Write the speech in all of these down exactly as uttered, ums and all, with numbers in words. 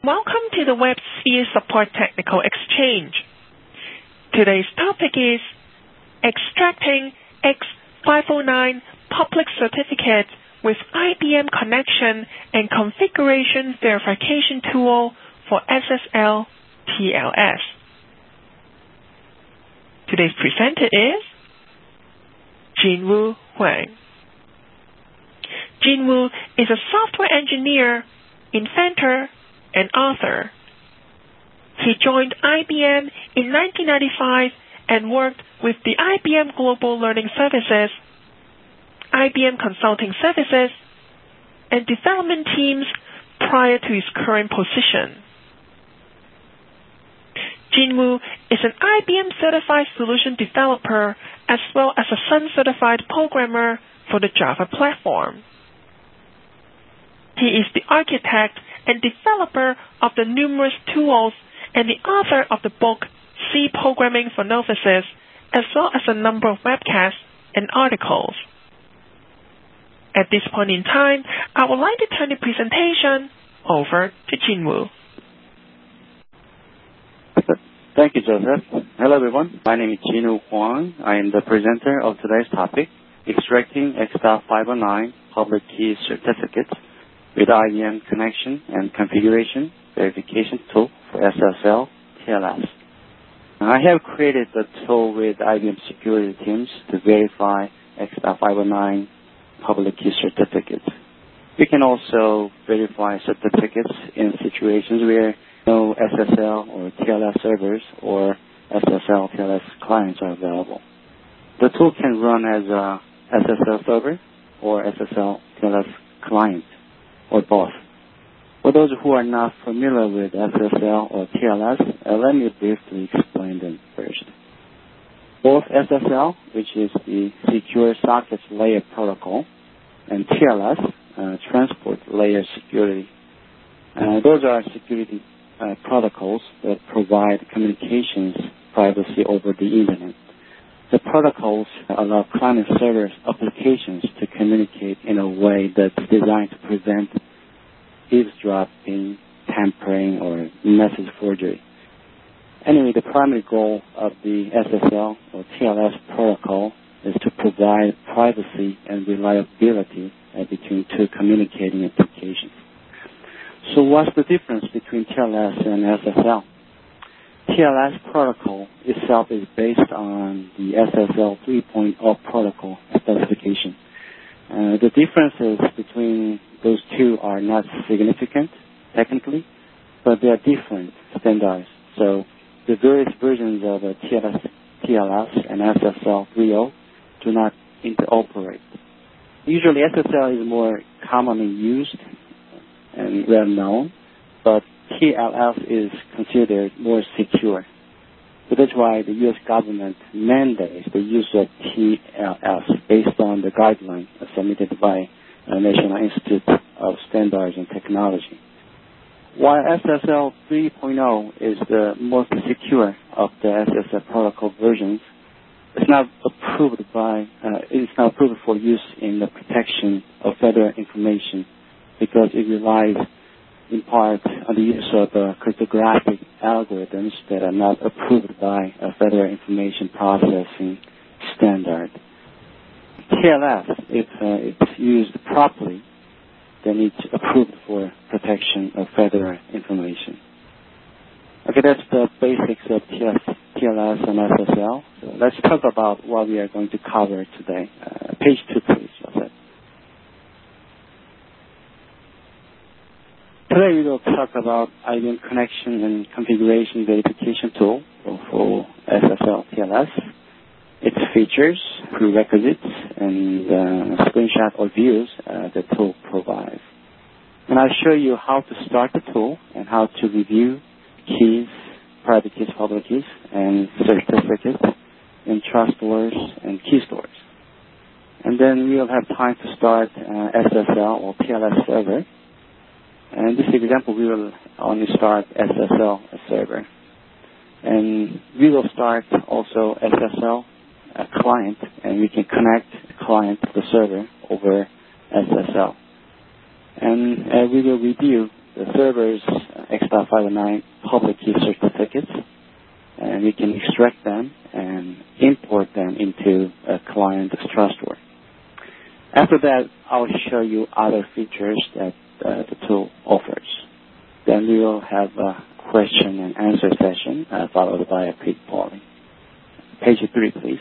Welcome to the WebSphere Support Technical Exchange. Today's topic is extracting X five oh nine public certificate with I B M connection and configuration verification tool for S S L T L S. Today's presenter is Jinwoo Huang. Jinwoo is a software engineer, inventor, and author. He joined I B M in nineteen ninety-five and worked with the I B M Global Learning Services, I B M Consulting Services, and development teams prior to his current position. Jinwoo is an I B M certified solution developer as well as a Sun certified programmer for the Java platform. He is the architect and developer of the numerous tools and the author of the book C Programming for Novices, as well as a number of webcasts and articles. At this point in time, I would like to turn the presentation over to Jinwoo. Thank you, Joseph. Hello, everyone. My name is Jinwoo Huang. I am the presenter of today's topic, Extracting X five oh nine Public Key Certificates with I B M Connection and Configuration Verification Tool for S S L T L S. I have created the tool with I B M security teams to verify X five oh nine public key certificates. We can also verify certificates in situations where no S S L or T L S servers or S S L T L S clients are available. The tool can run as a S S L server or S S L T L S client, or both. For those who are not familiar with S S L or T L S, uh, let me briefly explain them first. Both S S L, which is the Secure Sockets Layer Protocol, and T L S, uh, Transport Layer Security. Uh, those are security uh, protocols that provide communications privacy over the Internet. The protocols allow client-server applications to communicate in a way that's designed to prevent eavesdropping, tampering, or message forgery. Anyway, the primary goal of the S S L or T L S protocol is to provide privacy and reliability uh, between two communicating applications. So what's the difference between T L S and S S L? T L S protocol itself is based on the S S L three point oh protocol specification. Uh, the differences between those two are not significant technically, but they are different standards. So the various versions of uh, T L S, T L S and S S L three point oh do not interoperate. Usually S S L is more commonly used and well known, but T L S is considered more secure. So that's why the U S government mandates the use of T L S based on the guideline submitted by the National Institute of Standards and Technology. While S S L three point oh is the most secure of the S S L protocol versions, it's not approved by uh, it's not approved for use in the protection of federal information because it relies in part on the use of uh, cryptographic algorithms that are not approved by a Federal Information Processing Standard. T L S, if uh, it's used properly, then it's approved for protection of federal information. Okay, that's the basics of T L S and S S L. So let's talk about what we are going to cover today. Uh, page two, please. Okay. Today we will talk about I B M Connection and Configuration Verification Tool for S S L T L S, its features, prerequisites, and uh, screenshot or views uh, the tool provides. And I'll show you how to start the tool and how to review keys, private keys, public keys, and certificates in trust stores and key stores. And then we'll have time to start uh, S S L or T L S server. And in this example, we will only start S S L server. And we will start also S S L uh, client, and we can connect the client to the server over S S L. And uh, we will review the server's uh, X five oh nine public key certificates, and you can extract them and import them into a client TrustWare. After that, I'll show you other features that uh, the tool offers. Then we will have a question and answer session uh, followed by a quick polling. Page three, please.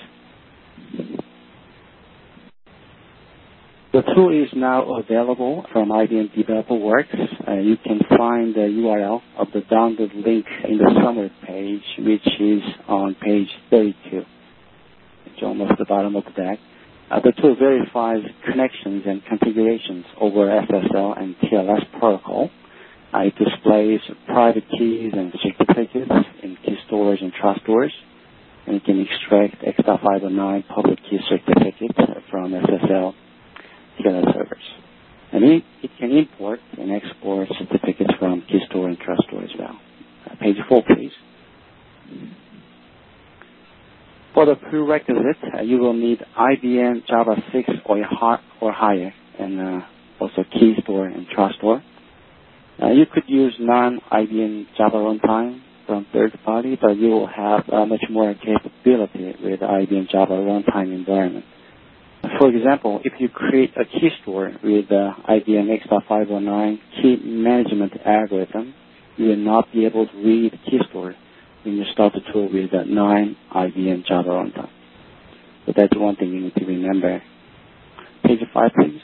The tool is now available from I B M Developer Works. Uh, you can find the U R L of the download link in the summary page, which is on page thirty-two. It's almost the bottom of the deck. Uh, the tool verifies connections and configurations over S S L and T L S protocol. Uh, it displays private keys and certificates in key stores and TrustWares. And you can extract X five oh nine public key certificates from S S L T L S servers. And it, it can import and export certificates from key store and TrustWare as well. Uh, page four, please. For the prerequisite, uh, you will need I B M Java six or, or higher, and uh, also key store and TrustWare. Uh, you could use non-I B M Java runtime from third party, but you will have uh, much more capability with I B M Java runtime environment. For example, if you create a key store with uh, I B M X five oh nine key management algorithm, you will not be able to read key store when you start the tool with a non-I B M Java runtime. So that's one thing you need to remember. Page five, please.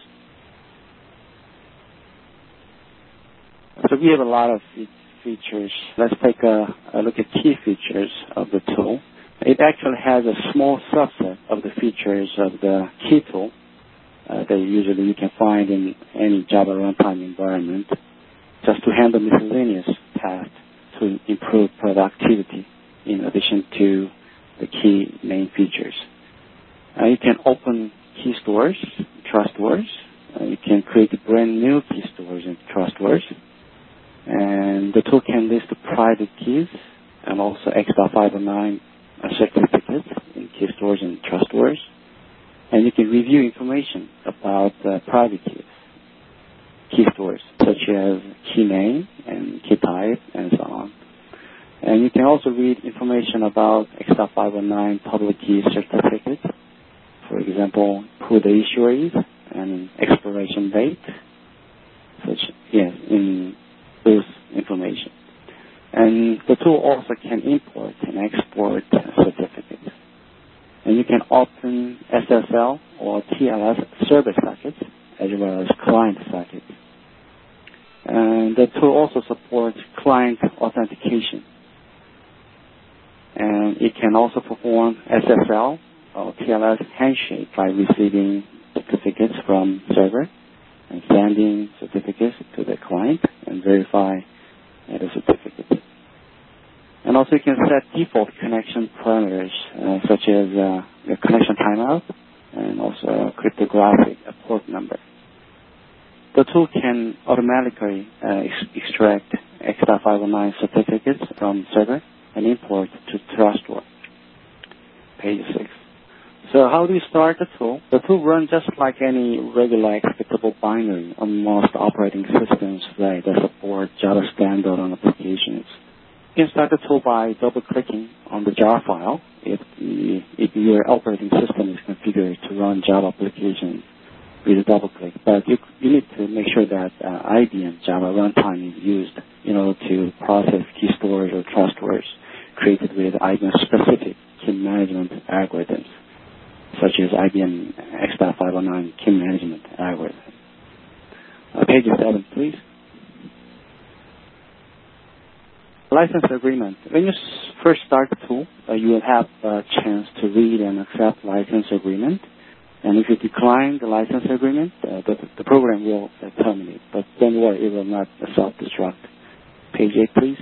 So we have a lot of features. Let's take a, a look at key features of the tool. It actually has a small subset of the features of the key tool uh, that usually you can find in any Java runtime environment, just to handle miscellaneous tasks to improve productivity in addition to the key main features. Uh, you can open key stores, TrustWares. Uh, you can create brand new key stores in TrustWares. And the tool can list the private keys and also X five oh nine certificates in key stores and TrustWares. And you can review information about uh, private keys, key stores, such as key name and key type and so on. And you can also read information about X five oh nine public key certificates, for example, who the issuer is and expiration date, such yes, in those information. And the tool also can import and export certificates. And you can open S S L or T L S server sockets as well as client sockets. And the tool also supports client authentication. And it can also perform S S L or T L S handshake by receiving certificates from server and sending certificates to the client and verify uh, the certificate. And also you can set default connection parameters uh, such as uh, the connection timeout and also cryptographic port number. The tool can automatically uh, ex- extract X five oh nine certificates from server and import to TrustWare. Page six. So how do you start the tool? The tool runs just like any regular executable binary on most operating systems today that support Java standalone applications. You can start the tool by double-clicking on the jar file if, the, if your operating system is configured to run Java applications with a double-click. But you, you need to make sure that uh, I B M Java runtime is used in order to process key stores or TrustWares created with I B M-specific key management algorithms, such as I B M X five oh nine key management algorithm. Uh, page seven, please. License agreement. When you first start the tool, uh, you will have a chance to read and accept license agreement. And if you decline the license agreement, uh, the, the program will uh, terminate. But don't worry, it will not uh, self-destruct. Page eight, please.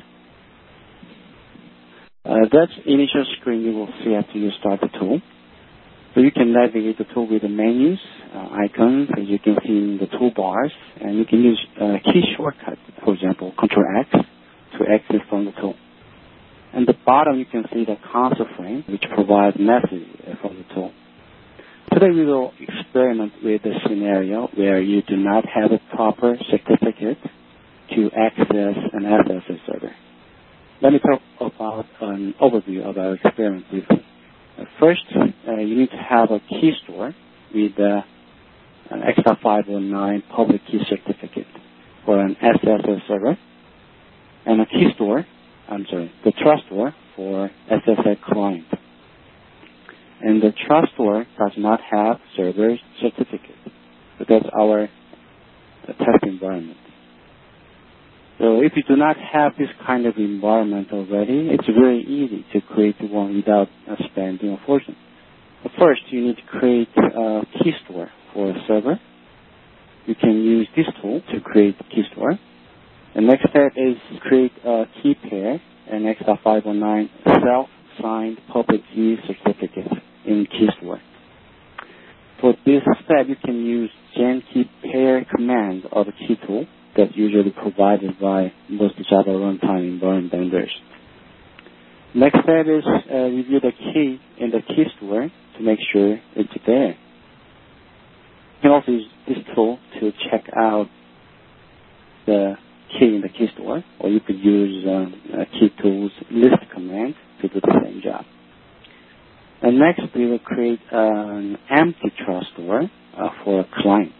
Uh, that's the initial screen you will see after you start the tool. So you can navigate the tool with the menus, uh, icons, as you can see in the toolbars, and you can use uh, key shortcut, for example, Control X, to exit from the tool. At the bottom, you can see the console frame, which provides messages from the tool. Today, we will experiment with a scenario where you do not have a proper certificate to access an S S L server. Let me talk about an overview of our experiment briefly. Uh, first, uh, you need to have a key store with uh, an X five oh nine public key certificate for an S S L server, and a key store, I'm sorry, the trust store for S S L client. And the trust store does not have server certificate. So that's our uh, test environment. So if you do not have this kind of environment already, it's very easy to create one without uh, spending a fortune. But first, you need to create a key store for a server. You can use this tool to create a key store. The next step is create a key pair and X five oh nine self-signed public key certificate in key store. For this step, you can use gen key pair command of a key tool that's usually provided by most Java runtime environment vendors. Next step is uh, review the key in the key store to make sure it's there. You can also use this tool to check out the key in the key store, or you could use um, a key tool's list command to do the same job. And next, we will create an empty trust store uh, for a client.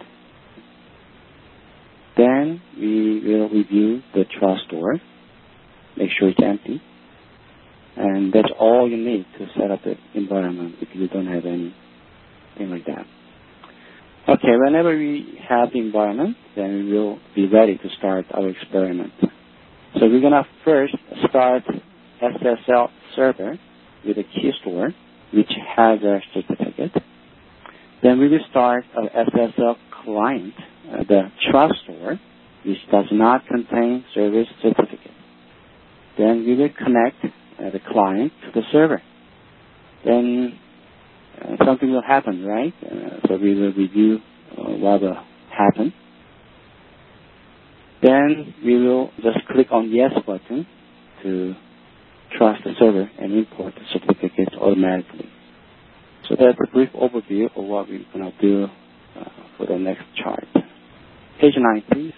Then we will review the trust store, make sure it's empty, and that's all you need to set up the environment if you don't have anything like that. Okay, whenever we have the environment, then we will be ready to start our experiment. So we're going to first start S S L server with a key store, which has a certificate. Then we will start our S S L client, uh, the trust store, which does not contain service certificate. Then we will connect uh, the client to the server. Then uh, something will happen, right? Uh, so we will review uh, what will happen. Then we will just click on the yes button to trust the server and import the certificates automatically. So that's a brief overview of what we're going to do uh, for the next chart. Page nine, please.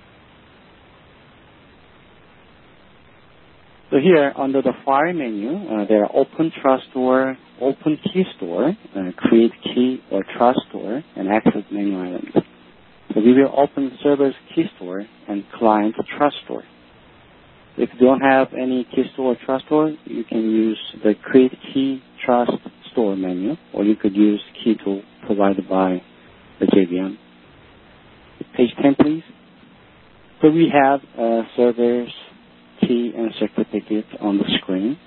So here, under the File menu, uh, there are Open Trust Store, Open Key Store, uh, Create Key or Trust Store, and Access menu items. So we will open Server's Key Store and Client Trust Store. If you don't have any Key Store or Trust Store, you can use the Create Key Trust Store menu, or you could use Key Tool provided by the J V M. Page ten, please. So we have uh, Server's Key and Certificate on the screen.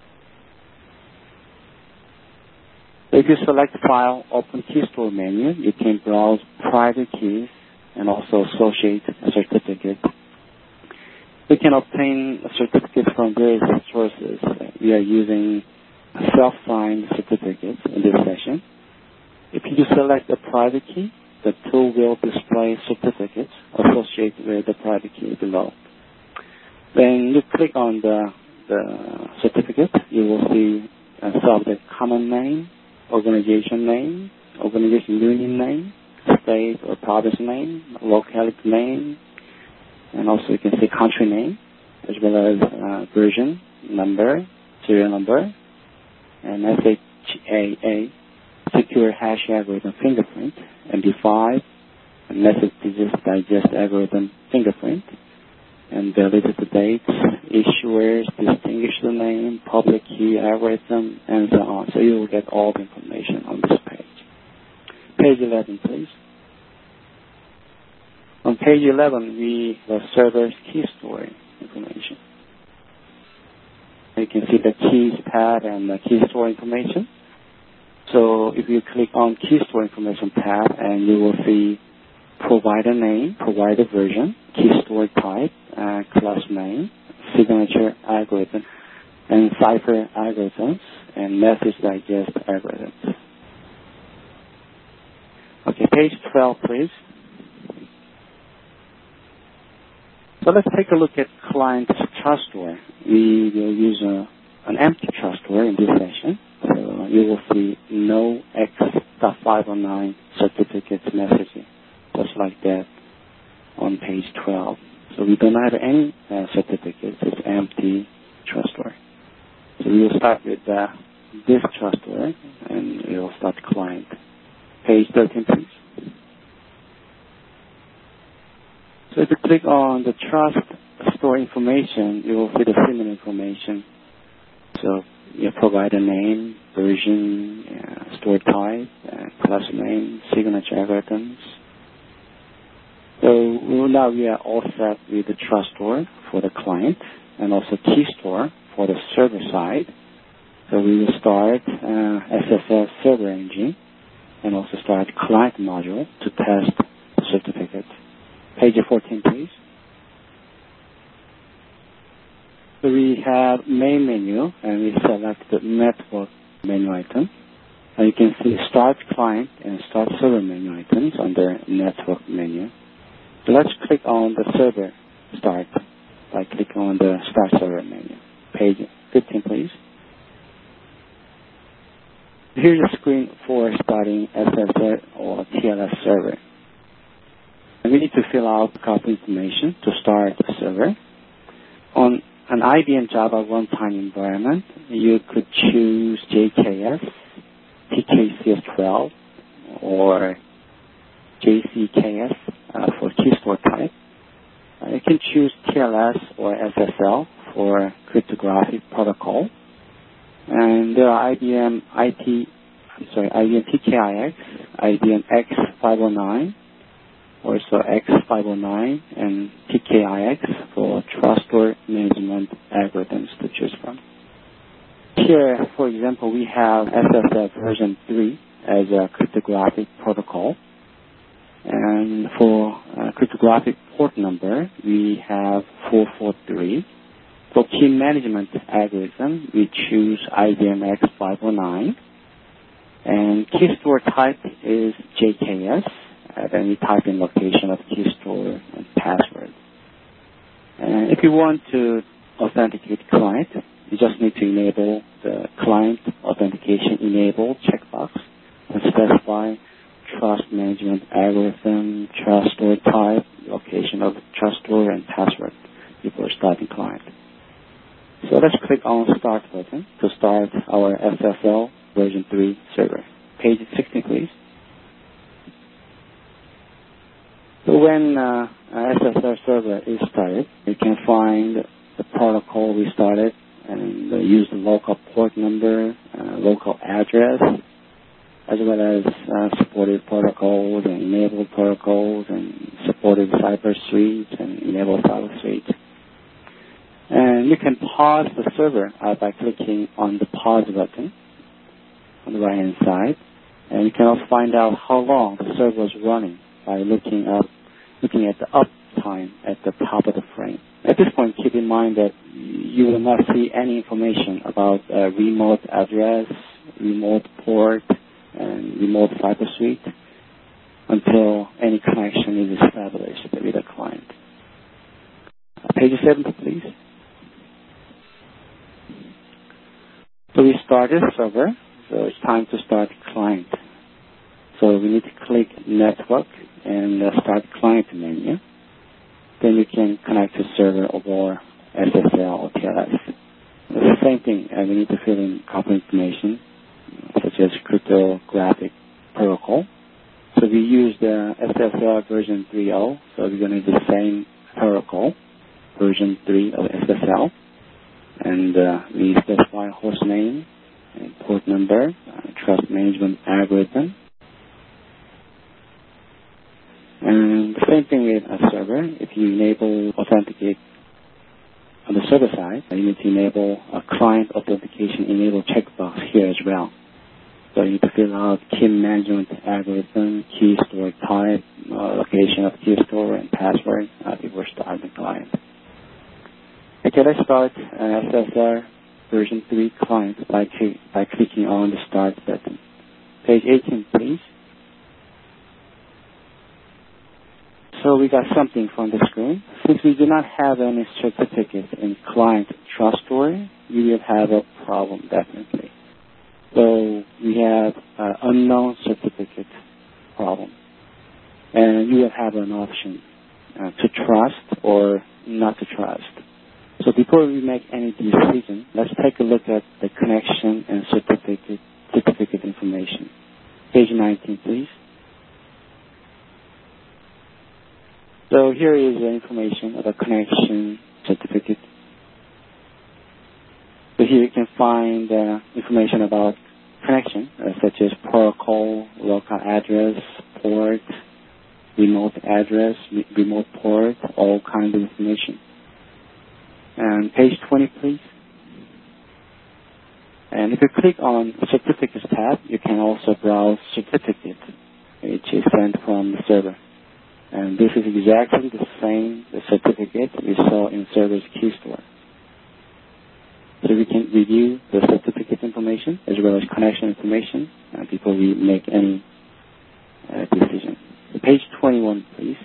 So if you select File, Open Key Store menu, you can browse private keys and also associate a certificate. We can obtain a certificate from various sources. We are using self-signed certificates in this session. If you select the private key, the tool will display certificates associated with the private key below. When you click on the, the certificate, you will see a subject common name, organization name, organization union name, state or province name, locality name, and also you can see country name, as well as uh, version, number, serial number, and S H A A, secure hash algorithm fingerprint, M D five, message digest algorithm fingerprint, and the latest dates, issuers, distinguish the name, public key algorithm, and so on. So you will get all the information on this page. Page eleven, please. On page eleven, we have server's key store information. You can see the keys pad and the key store information. So if you click on key store information tab, and you will see provider name, provider version, key store type, uh, class name, signature algorithm, and cipher algorithms, and message digest algorithms. Okay, page twelve, please. So let's take a look at client trust store. We will use a, an empty trust store in this session. So you will see no X five oh nine certificates messaging, just like that on page twelve. So we don't have any uh, certificates. It's empty trustware. So we will start with uh, this trustware, and we will start client. Page thirteen, please. So if you click on the trust store information, you will see the similar information. So you provide a name, version, uh, store type, uh, class name, signature algorithms. So now we are all set with the trust store for the client and also key store for the server side. So we will start uh, S S L server engine and also start client module to test the certificate. Page fourteen, please. So we have main menu, and we select the network menu item. And you can see start client and start server menu items under network menu. So let's click on the server start by clicking on the start server menu. Page fifteen, please. Here's a screen for starting S S L or T L S server. And we need to fill out the copy information to start the server. On an I B M Java runtime environment, you could choose J K S, T K C S twelve, or J C K S uh, for key store type. Uh, you can choose T L S or S S L for cryptographic protocol. And there are I B M I T, I'm sorry, I B M P K I X, I B M X five oh nine, also X five oh nine, and P K I X for trustware management algorithms to choose from. Here, for example, we have S S L version three as a cryptographic protocol. And for uh, cryptographic port number, we have four four three. For key management algorithm, we choose I B M X five oh nine. And key store type is J K S. Uh, then we type in location of key store and password. And if you want to authenticate client, you just need to enable the client authentication enable checkbox and specify trust management algorithm, trust store type, location of trust store, and password before starting client. So let's click on Start button to start our S S L version three server. Page sixteen, please. So when uh, S S L server is started, you can find the protocol we started and uh, use the local port number, uh, local address, as well as uh, supported protocols and enabled protocols and supported Cyber Suite and enabled Cyber Suite. And you can pause the server uh, by clicking on the pause button on the right hand side. And you can also find out how long the server was running by looking up, looking at the uptime at the top of the frame. At this point, keep in mind that you will not see any information about uh, remote address, remote port, and remote Cyber Suite until any connection is established with a client. Uh, page seven, please. So we started server, so it's time to start client. So we need to click network and uh, start client menu. Then you can connect to server or S S L or T L S. The same thing, uh, we need to fill in copy information such as cryptographic protocol. So we use the S S L version three point oh, so we're going to use the same protocol, version three of S S L. And uh, we specify host name and port number, uh, trust management algorithm. And the same thing with a server. If you enable authenticate on the server side, you need to enable a client authentication enable checkbox here as well. So you need to fill out key management algorithm, key store type, uh, location of key store, and password uh, before starting the client. Okay, let's start an S S L version three client by, cl- by clicking on the Start button. Page eighteen, please. So we got something from the screen. Since we do not have any certificate in client trustware, we will have a problem definitely. So we have an unknown certificate problem. And you will have an option uh, to trust or before we make any decision, let's take a look at the connection and certificate, certificate information. Page nineteen, please. So here is the information of the connection certificate. So here you can find uh, information about connection, uh, such as protocol, local address, port, remote address, re- remote port, all kinds of information. And page twenty, please. And if you click on Certificates tab, you can also browse certificate, which is sent from the server. And this is exactly the same the certificate we saw in server's key store. So we can review the certificate information as well as connection information uh, before we make any uh, decision. Page twenty-one, please.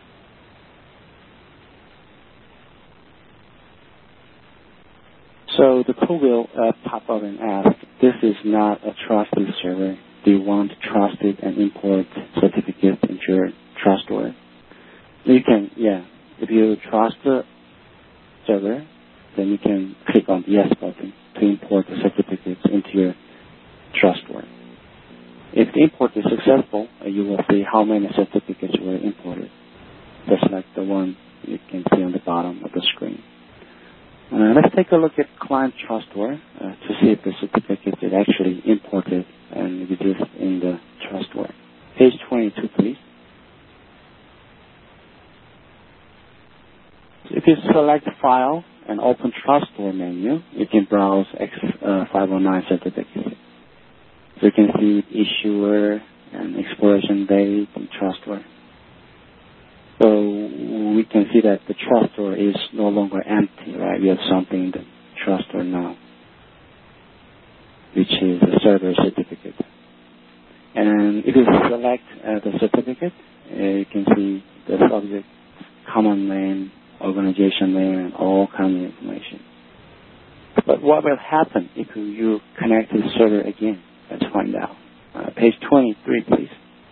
So the tool will uh, pop up and ask, this is not a trusted server. Do you want to trust it and import certificate into your trust store? You can, yeah. If you trust the server, then you can click on the yes button to import the certificates into your trust store. If the import is successful, uh, you will see how many certificates were imported, just like the one you can see on the bottom of the screen. Uh, let's take a look at Client Trust Store uh, to see if the certificate is actually imported and reduced in the Trust Store. Page twenty-two, please. So if you select File and open Trust Store menu, you can browse X five oh nine certificates. So you can see issuer and expiration date and Trust Store. So we can see that the trust store is no longer empty, right? We have something in the trust store now, which is a server certificate. And if you select uh, the certificate, uh, you can see the subject, common name, organization name, and all kinds of information. But what will happen if you connect to the server again? Let's find out. Uh, page twenty-three, please.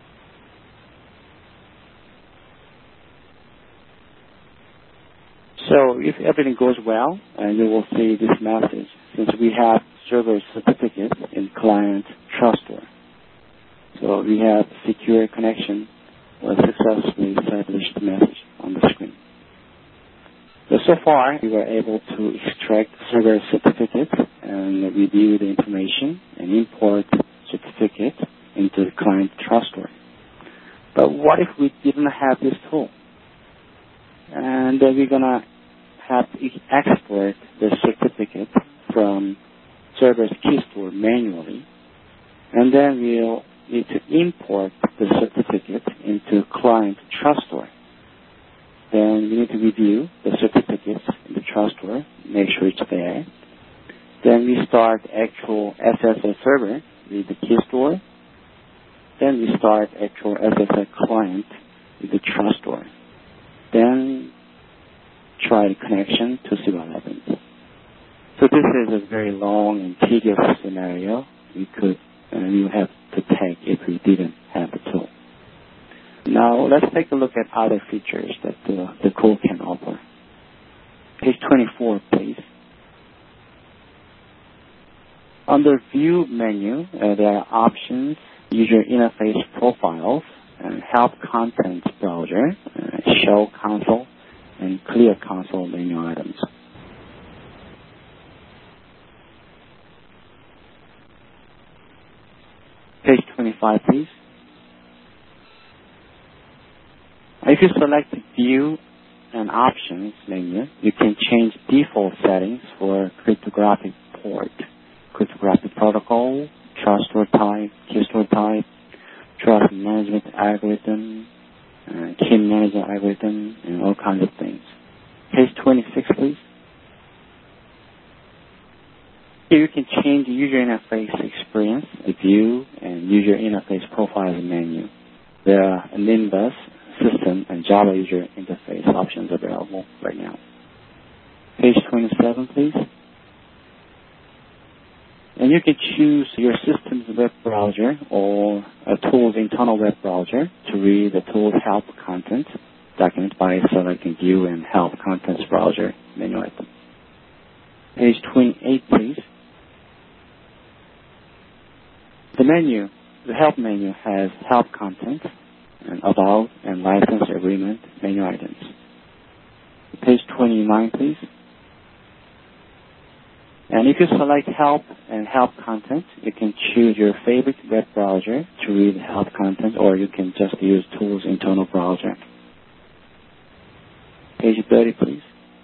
So if everything goes well, uh, you will see this message, since we have server certificate in Client Trust Store. So we have secure connection or successfully established message on the screen. So, so far, we were able to extract server certificate and review the information and import certificate into the Client Trust Store. But what if we didn't have this tool? And uh, we're going to have to export the certificate from server's key store manually, and then we'll need to import the certificate into Client Trust Store. Then we need to review the certificates in the Trust Store, make sure it's there. Then we start actual S S L server with the key store. Then we start actual S S L client with the Trust Store. Then try the connection to see what happens. So this is a very long and tedious scenario we could uh, we would have to take if we didn't have the tool. Now let's take a look at other features that the, the tool can offer. Page twenty-four, please. Under View menu, uh, there are options, User Interface Profiles, and Help Contents Browser, uh, Show Console, and Clear Console menu items. Page twenty-five, please. If you select View and Options menu, you can change default settings for cryptographic port, cryptographic protocol, trust store type, key store type, trust management algorithm, uh, key management algorithm, and all kinds of things. Page twenty-six, please. Here you can change the user interface experience, the view, and user interface profiles menu. There are Nimbus, System, and Java user interface options available right now. Page twenty-seven, please. And you can choose your system's web browser or a tool's internal web browser to read the tool's help content document by selecting View and Help Contents Browser menu item. Page twenty-eight, please. The menu, the help menu has help content and about and license agreement menu items. Page twenty-nine, please. And if you select help and help content, you can choose your favorite web browser to read help content, or you can just use Tool's internal browser. Page thirty, please.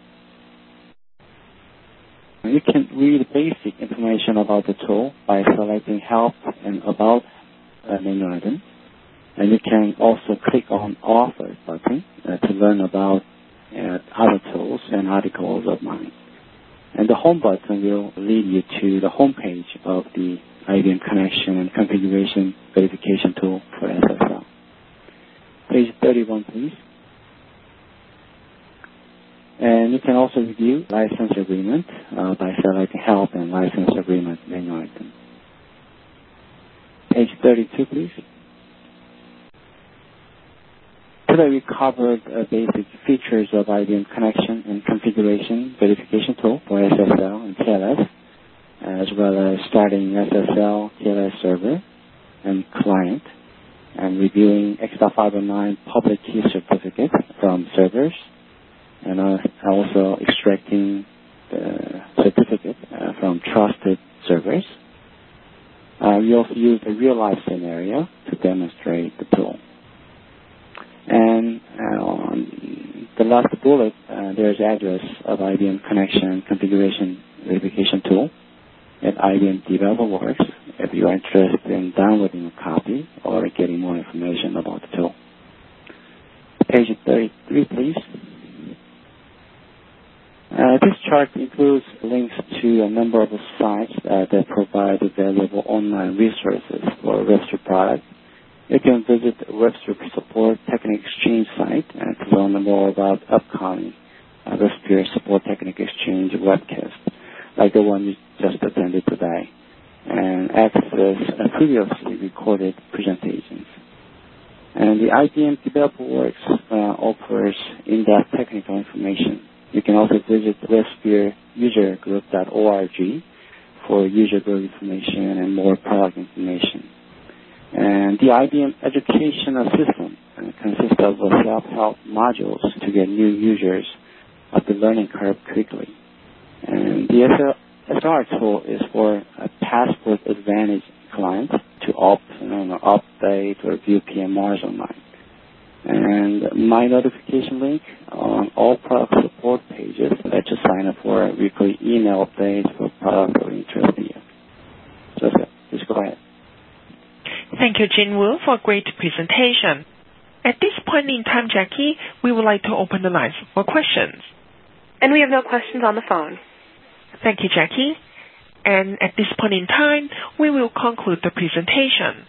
You can read basic information about the tool by selecting help and about uh, menu item. And you can also click on Author button uh, to learn about uh, other tools and articles of mine. And the Home button will lead you to the home page of the I B M Connection and Configuration Verification Tool for S S L. Page thirty-one, please. And you can also review license agreement uh, by selecting Help and License Agreement menu item. Page thirty-two, please. Today we covered uh, basic features of I B M Connection and Configuration Verification Tool for S S L and T L S, as well as starting S S L, T L S server, and client, and reviewing X five oh nine public key certificate from servers, and uh, also extracting the certificate uh, from trusted servers. Uh, we also used a real-life scenario to demonstrate the tool. And uh, on the last bullet, uh, there's address of I B M Connection Configuration Verification Tool at I B M Developer Works if you are interested in downloading a copy or getting more information about the tool. Page thirty-three, please. Uh, this chart includes links to a number of sites uh, that provide valuable online resources for Webster products. You can visit the Webster Support Technic Exchange site and to learn more about upcoming uh, Webster Support Technic Exchange webcasts, like the one you just attended today, and access uh, previously recorded presentations. And the I B M Developer Works uh, offers in-depth technical information. You can also visit webster user group dot org for user group information and more product information. And the I B M Educational System uh, consists of self-help modules to get new users up the learning curve quickly. And the S R tool is for a Passport Advantage client to opt, you know, update or view P M Rs online. And my notification link on all product support pages let you sign up for a weekly email updates for products of interest to you. So, so please go ahead. Thank you, Jin-Woo, for a great presentation. At this point in time, Jackie, we would like to open the lines for questions. And we have no questions on the phone. Thank you, Jackie. And at this point in time, we will conclude the presentation.